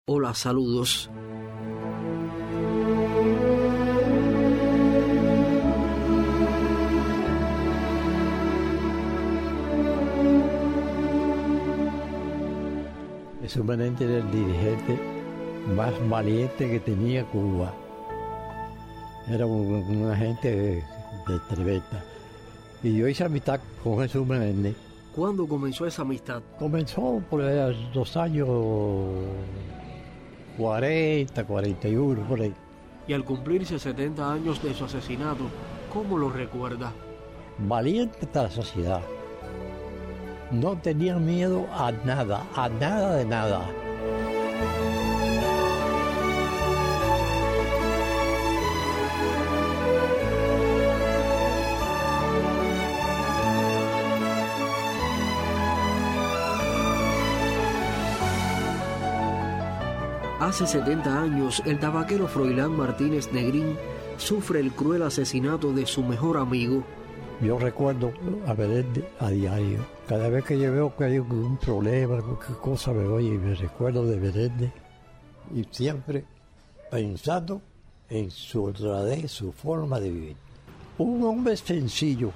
Hola, saludos. Jesús Menéndez era el dirigente más valiente que tenía Cuba. Era una gente de tremenda. Y yo hice amistad con Jesús Menéndez. ¿Cuándo comenzó esa amistad? Comenzó por los años 40, 41, por ahí. Y al cumplirse 70 años de su asesinato, ¿cómo lo recuerda? Valiente hasta la saciedad. No tenía miedo a nada de nada. Hace 70 años, el tabaquero Froilán Martínez Negrín sufre el cruel asesinato de su mejor amigo. Yo recuerdo a Menéndez a diario. Cada vez que yo veo que hay un problema, cualquier cosa, me voy y me recuerdo de Menéndez. Y siempre pensando en su honradez, su forma de vivir. Un hombre sencillo.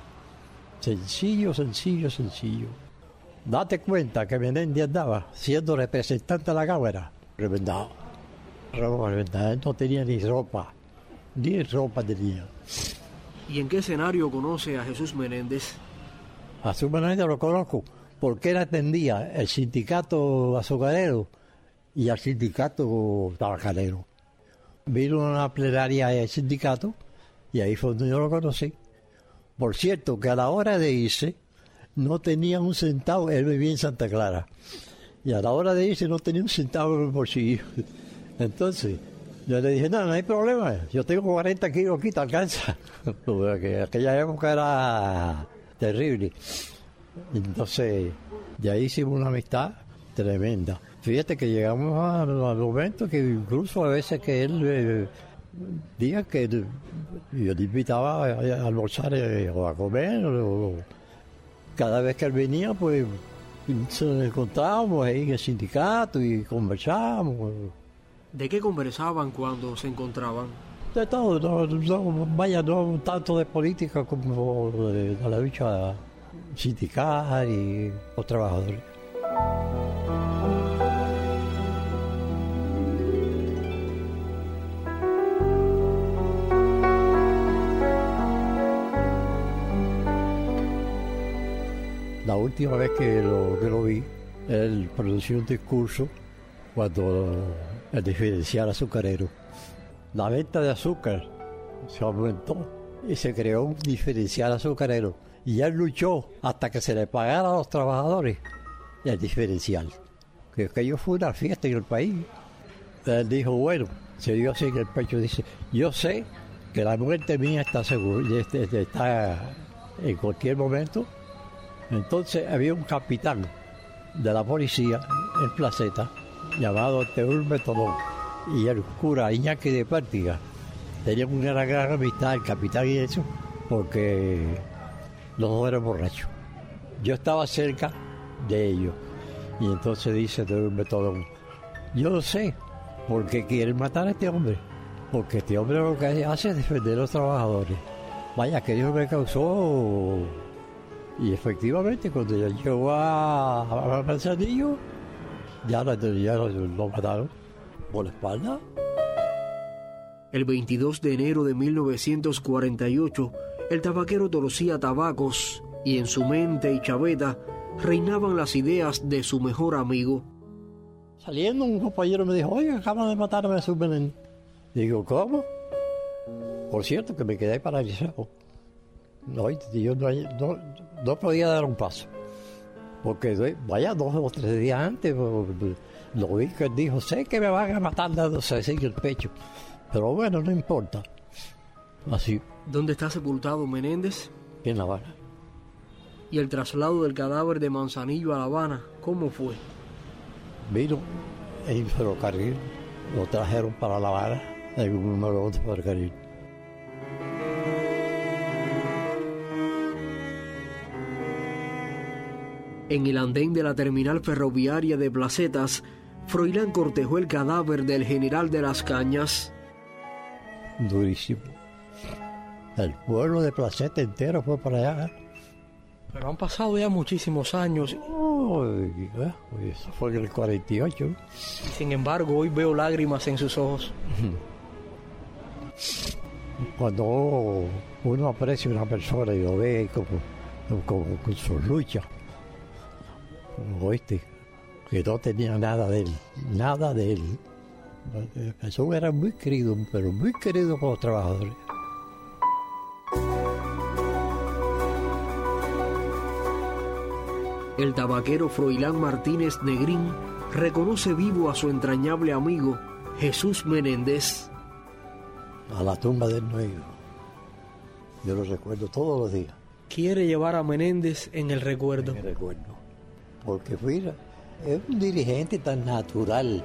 Date cuenta que Menéndez andaba siendo representante de la Cámara. Reventado. Él no tenía ni ropa tenía. ¿Y en qué escenario conoce a Jesús Menéndez? A Jesús Menéndez lo conozco porque él atendía el sindicato azucarero y al sindicato tabacalero. Vino a una plenaria del sindicato y ahí fue donde yo lo conocí. Por cierto, que a la hora de irse no tenía un centavo, él vivía en Santa Clara. Y a la hora de irse no tenía un centavo en el bolsillo. Entonces, yo le dije, no hay problema, yo tengo 40 kilos aquí, te alcanza. Porque aquella época era terrible. Entonces, de ahí hicimos una amistad tremenda. Fíjate que llegamos al momento que incluso a veces que él diga que yo le invitaba a almorzar o a comer, o cada vez que él venía, pues nos encontrábamos ahí en el sindicato y conversábamos. ¿De qué conversaban cuando se encontraban? De todo, no tanto de política como de la lucha sindical y los trabajadores. La última vez que lo vi, él pronunció un discurso cuando el diferencial azucarero. La venta de azúcar se aumentó y se creó un diferencial azucarero. Y él luchó hasta que se le pagara a los trabajadores el diferencial. Que aquello fue una fiesta en el país. Él dijo, bueno, se dio así en el pecho, dice, yo sé que la muerte mía está segura, está en cualquier momento. Entonces había un capitán de la policía en Placeta llamado Teúlme Tolón y el cura Iñaki de Pértiga tenían una gran amistad, el capitán y eso, porque los dos eran borrachos. Yo estaba cerca de ellos y entonces dice Teúlme Tolón, yo lo sé porque quieren matar a este hombre, porque este hombre lo que hace es defender a los trabajadores. Vaya, que Dios me causó. Y efectivamente, cuando ya llegó a Manzanillo, ya lo mataron por la espalda. El 22 de enero de 1948, el tabaquero torcía tabacos y en su mente y chaveta reinaban las ideas de su mejor amigo. Saliendo, un compañero me dijo, oye, acaban de matarme a Jesús Menéndez. Digo, ¿cómo? Por cierto, que me quedé paralizado. No, yo no podía dar un paso, porque vaya 2 o 3 días antes lo vi que él dijo, sé que me van a matar dándose así en el pecho, pero bueno, no importa. Así. ¿Dónde está sepultado Menéndez? En La Habana. ¿Y el traslado del cadáver de Manzanillo a La Habana, cómo fue? Vino en ferrocarril, lo trajeron para La Habana en un número de ferrocarril. En el andén de la terminal ferroviaria de Placetas, Froilán cortejó el cadáver del general de las Cañas. Durísimo. El pueblo de Placeta entero fue para allá. Pero han pasado ya muchísimos años. Eso fue en el 48. Y sin embargo, hoy veo lágrimas en sus ojos. Cuando uno aprecia a una persona y lo ve como con sus luchas, oíste, que no tenía nada de él. Jesús era muy querido, pero muy querido por los trabajadores. El tabaquero Froilán Martínez Negrín reconoce vivo a su entrañable amigo Jesús Menéndez. A la tumba de él no he ido. Yo lo recuerdo todos los días. Quiere llevar a Menéndez en el recuerdo. En el recuerdo. Porque mira, es un dirigente tan natural.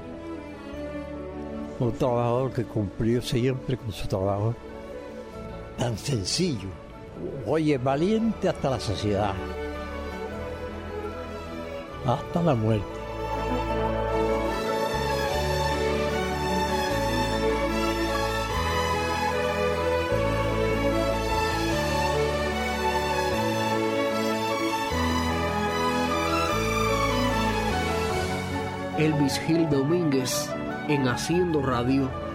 Un trabajador que cumplió siempre con su trabajo. Tan sencillo. Oye, valiente hasta la sociedad. Hasta la muerte. Elvis Gil Domínguez en Haciendo Radio.